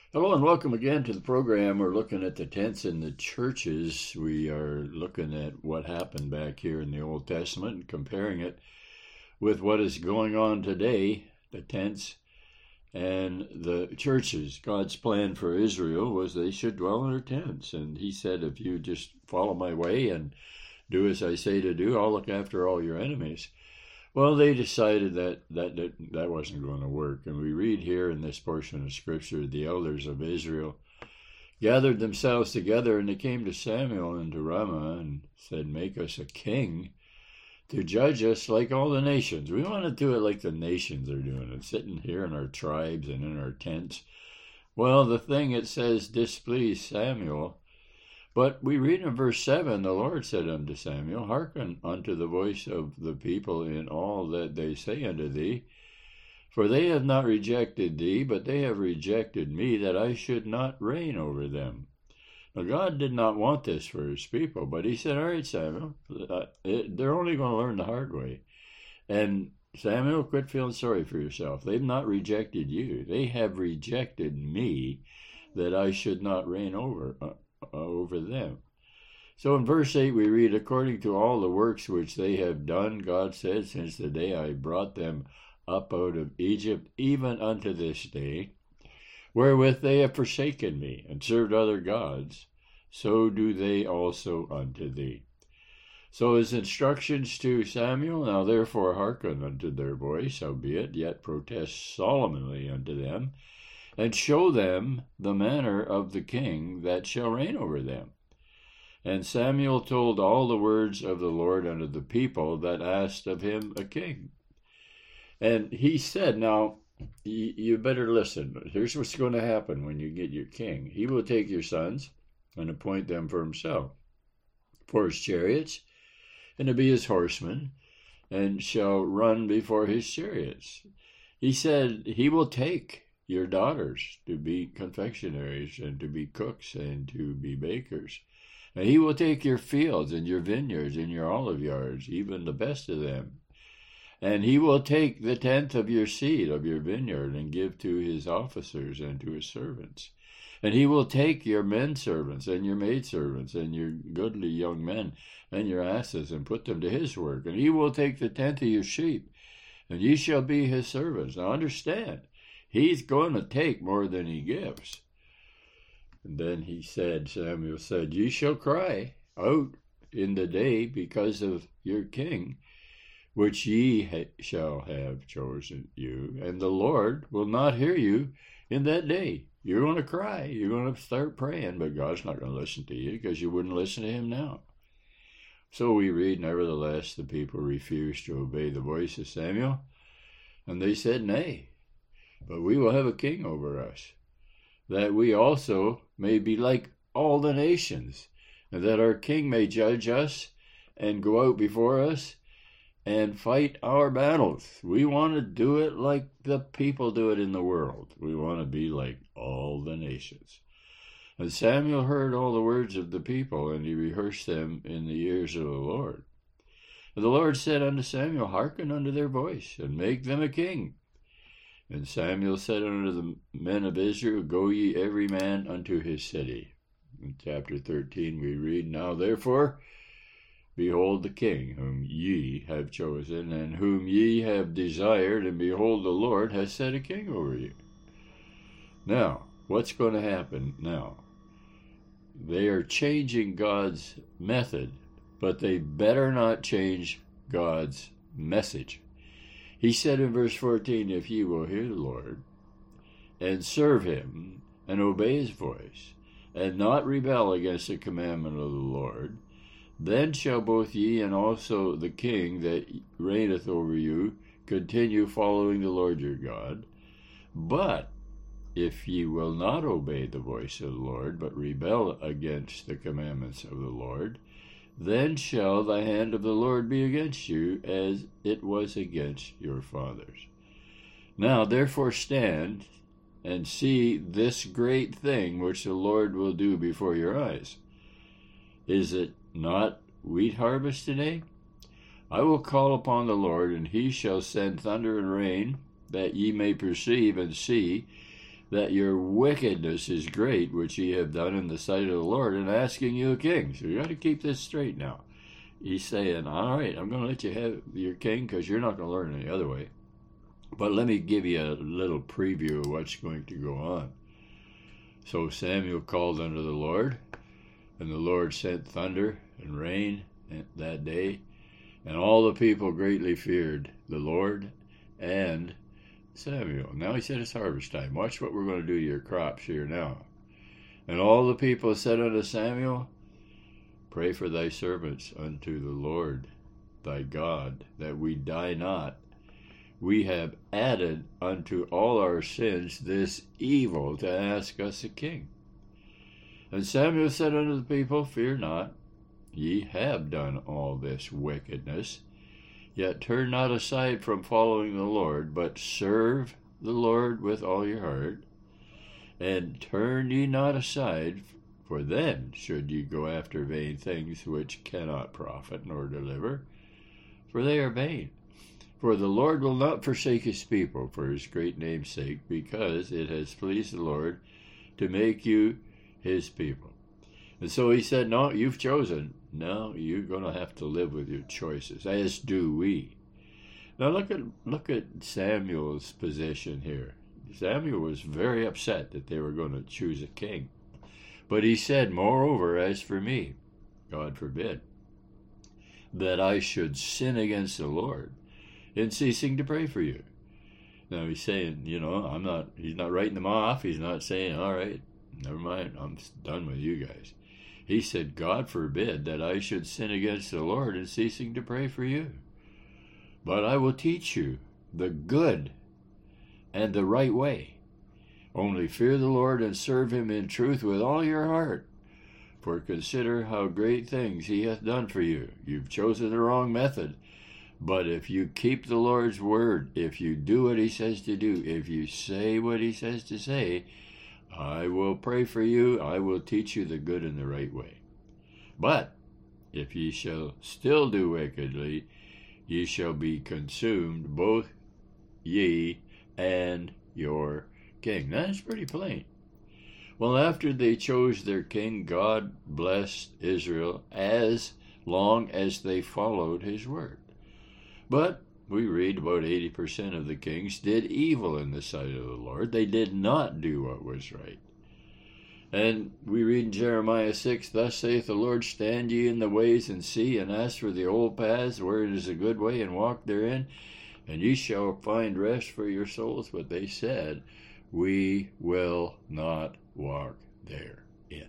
Hello and welcome again to the program. We're looking at the tents in the churches. We are looking at what happened back here in the Old Testament and comparing it with what is going on today, the tents and the churches. God's plan for Israel was they should dwell in their tents. And he said, if you just follow my way and do as I say to do, I'll look after all your enemies. Well, they decided that wasn't going to work. And we read here in this portion of Scripture, the elders of Israel gathered themselves together, and they came to Samuel and to Ramah and said, make us a king to judge us like all the nations. We want to do it like the nations are doing it, sitting here in our tribes and in our tents. Well, the thing it says displeased Samuel. But we read in verse 7, the Lord said unto Samuel, hearken unto the voice of the people in all that they say unto thee, for they have not rejected thee, but they have rejected me, that I should not reign over them. Now, God did not want this for his people, but he said, all right, Samuel, they're only going to learn the hard way. And Samuel, quit feeling sorry for yourself. They've not rejected you. They have rejected me, that I should not reign over them. So in verse 8 we read, according to all the works which they have done, God said, since the day I brought them up out of Egypt, even unto this day, wherewith they have forsaken me, and served other gods, so do they also unto thee. So his instructions to Samuel, now therefore hearken unto their voice, howbeit yet protest solemnly unto them, and show them the manner of the king that shall reign over them. And Samuel told all the words of the Lord unto the people that asked of him a king. And he said, now, you better listen. Here's what's going to happen when you get your king. He will take your sons and appoint them for himself, for his chariots, and to be his horsemen, and shall run before his chariots. He said, he will take your daughters to be confectionaries and to be cooks and to be bakers. And he will take your fields and your vineyards and your olive yards, even the best of them. And he will take the tenth of your seed of your vineyard and give to his officers and to his servants. And he will take your men servants and your maidservants and your goodly young men and your asses and put them to his work. And he will take the tenth of your sheep, and ye shall be his servants. Now understand, he's going to take more than he gives. And then Samuel said, ye shall cry out in the day because of your king, which ye shall have chosen you, and the Lord will not hear you in that day. You're going to cry. You're going to start praying, but God's not going to listen to you because you wouldn't listen to him now. So we read, nevertheless, the people refused to obey the voice of Samuel, and they said, nay, but we will have a king over us, that we also may be like all the nations, and that our king may judge us and go out before us and fight our battles. We want to do it like the people do it in the world. We want to be like all the nations. And Samuel heard all the words of the people, and he rehearsed them in the ears of the Lord. And the Lord said unto Samuel, hearken unto their voice, and make them a king. And Samuel said unto the men of Israel, go ye every man unto his city. In chapter 13 we read, now therefore, behold the king whom ye have chosen, and whom ye have desired, and behold the Lord has set a king over you. Now, what's going to happen now? They are changing God's method, but they better not change God's message. He said in verse 14, if ye will hear the Lord, and serve him, and obey his voice, and not rebel against the commandment of the Lord, then shall both ye and also the king that reigneth over you continue following the Lord your God. But if ye will not obey the voice of the Lord, but rebel against the commandments of the Lord, then shall the hand of the Lord be against you, as it was against your fathers. Now therefore stand and see this great thing which the Lord will do before your eyes. Is it not wheat harvest today? I will call upon the Lord, and he shall send thunder and rain, that ye may perceive and see, that your wickedness is great, which ye have done in the sight of the Lord, in asking you a king. So you got to keep this straight now. He's saying, all right, I'm going to let you have your king because you're not going to learn any other way. But let me give you a little preview of what's going to go on. So Samuel called unto the Lord, and the Lord sent thunder and rain that day, and all the people greatly feared the Lord and Samuel. Now he said it's harvest time. Watch what we're going to do to your crops here now. And all the people said unto Samuel, Pray for thy servants unto the Lord thy God, that we die not. We have added unto all our sins this evil to ask us a king. And Samuel said unto the people, Fear not, ye have done all this wickedness, yet turn not aside from following the Lord, but serve the Lord with all your heart, and turn ye not aside, for then should ye go after vain things which cannot profit nor deliver, for they are vain. For the Lord will not forsake his people for his great name's sake, because it has pleased the Lord to make you his people. And so he said, no, you've chosen. Now you're going to have to live with your choices, as do we. Now look at Samuel's position here. Samuel was very upset that they were going to choose a king. But he said, Moreover, as for me, God forbid, that I should sin against the Lord in ceasing to pray for you. Now he's saying, he's not writing them off. He's not saying, all right, never mind, I'm done with you guys. He said, God forbid that I should sin against the Lord in ceasing to pray for you. But I will teach you the good and the right way. Only fear the Lord and serve him in truth with all your heart. For consider how great things he hath done for you. You've chosen the wrong method. But if you keep the Lord's word, if you do what he says to do, if you say what he says to say, I will pray for you, I will teach you the good and the right way. But if ye shall still do wickedly, ye shall be consumed, both ye and your king. That's pretty plain. Well, after they chose their king, God blessed Israel as long as they followed his word. But we read about 80% of the kings did evil in the sight of the Lord. They did not do what was right. And we read in Jeremiah 6, Thus saith the Lord, Stand ye in the ways and see, and ask for the old paths, where it is a good way, and walk therein, and ye shall find rest for your souls. But they said, We will not walk therein.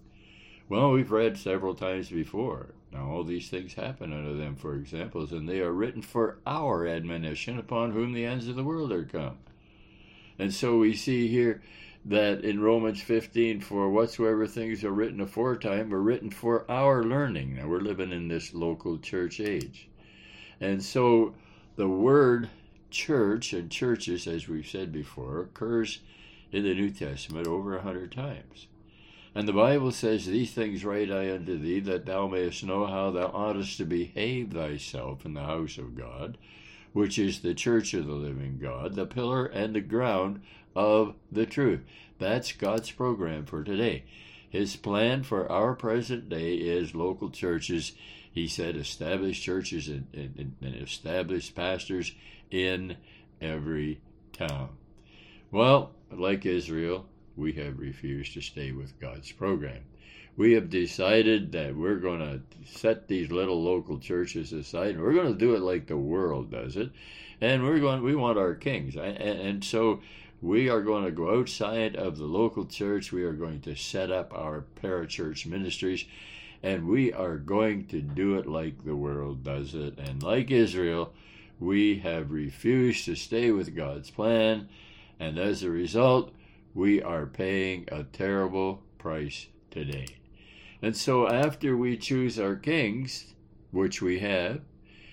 Well, we've read several times before. Now all these things happen unto them for examples, and they are written for our admonition, upon whom the ends of the world are come. And so we see here that in Romans 15, for whatsoever things are written aforetime were written for our learning. Now we're living in this local church age. And so the word church and churches, as we've said before, occurs in the New Testament over 100 times. And the Bible says, These things write I unto thee, that thou mayest know how thou oughtest to behave thyself in the house of God, which is the church of the living God, the pillar and the ground of the truth. That's God's program for today. His plan for our present day is local churches. He said establish churches and establish pastors in every town. Well, like Israel, we have refused to stay with God's program. We have decided that we're going to set these little local churches aside, and we're going to do it like the world does it. And we want our kings. And so we are going to go outside of the local church. We are going to set up our parachurch ministries, and we are going to do it like the world does it. And like Israel, we have refused to stay with God's plan, and as a result, we are paying a terrible price today. And so after we choose our kings, which we have,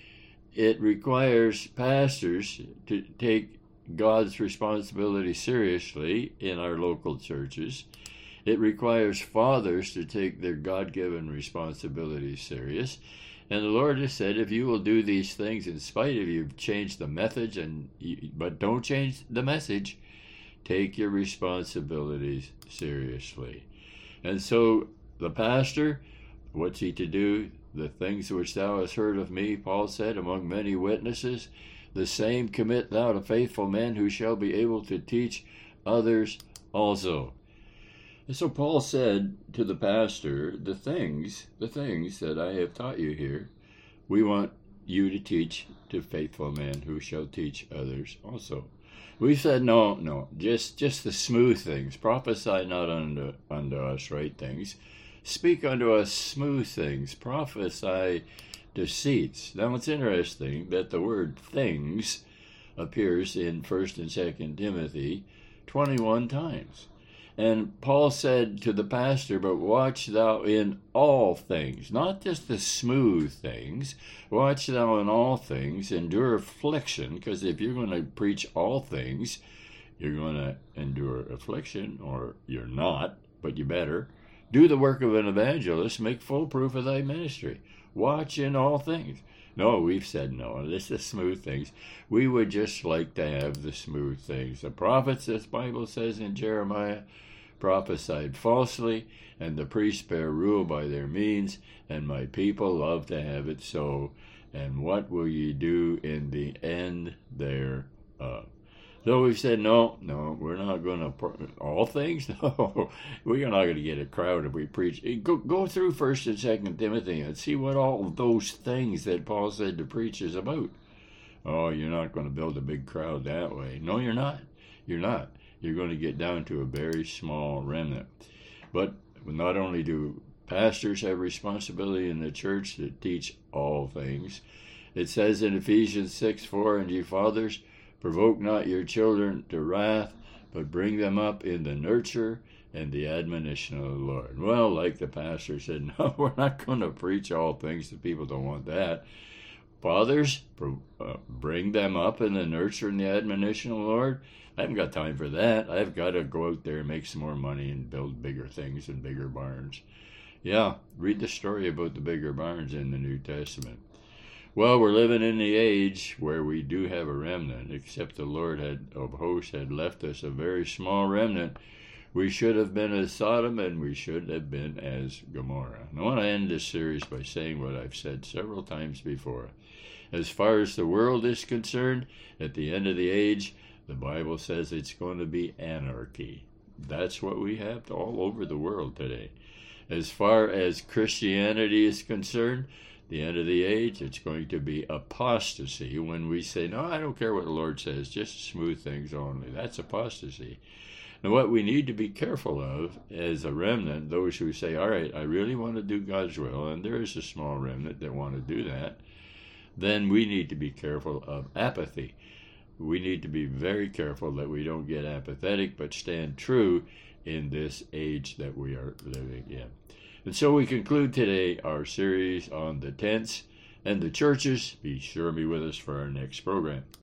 it requires pastors to take God's responsibility seriously in our local churches. It requires fathers to take their God-given responsibility serious. And the Lord has said, if you will do these things in spite of you've changed the message, but don't change the message, Take your responsibilities seriously. And so the pastor, what's he to do? The things which thou hast heard of me, Paul said, among many witnesses, the same commit thou to faithful men who shall be able to teach others also. And so Paul said to the pastor, the things that I have taught you here, we want you to teach to faithful men who shall teach others also. We said, no, just the smooth things. Prophesy not unto us right things. Speak unto us smooth things. Prophesy deceits. Now it's interesting that the word things appears in 1st and 2nd Timothy 21 times. And Paul said to the pastor, but watch thou in all things, not just the smooth things. Watch thou in all things, endure affliction, because if you're going to preach all things, you're going to endure affliction, or you're not, but you better. Do the work of an evangelist, make full proof of thy ministry. Watch in all things. No, we've said no. This is smooth things. We would just like to have the smooth things. The prophets, this Bible says in Jeremiah, prophesied falsely, and the priests bear rule by their means, and my people love to have it so. And what will ye do in the end thereof? So we've said, no, we're not going to, all things? No, we're not going to get a crowd if we preach. Go through 1st and 2nd Timothy and see what all of those things that Paul said to preach is about. Oh, you're not going to build a big crowd that way. No, you're not. You're not. You're going to get down to a very small remnant. But not only do pastors have responsibility in the church to teach all things, it says in Ephesians 6:4, and ye fathers, provoke not your children to wrath, but bring them up in the nurture and the admonition of the Lord. Well, like the pastor said, no, we're not going to preach all things. The people don't want that. Fathers, bring them up in the nurture and the admonition of the Lord. I haven't got time for that. I've got to go out there and make some more money and build bigger things and bigger barns. Yeah, read the story about the bigger barns in the New Testament. Well, we're living in the age where we do have a remnant, except the Lord of hosts had left us a very small remnant. We should have been as Sodom, and we should have been as Gomorrah. And I want to end this series by saying what I've said several times before. As far as the world is concerned, at the end of the age, the Bible says it's going to be anarchy. That's what we have all over the world today. As far as Christianity is concerned, the end of the age, it's going to be apostasy when we say, no, I don't care what the Lord says, just smooth things only. That's apostasy. Now, what we need to be careful of as a remnant, those who say, all right, I really want to do God's will, and there is a small remnant that want to do that, then we need to be careful of apathy. We need to be very careful that we don't get apathetic, but stand true in this age that we are living in. And so we conclude today our series on the tents and the churches. Be sure to be with us for our next program.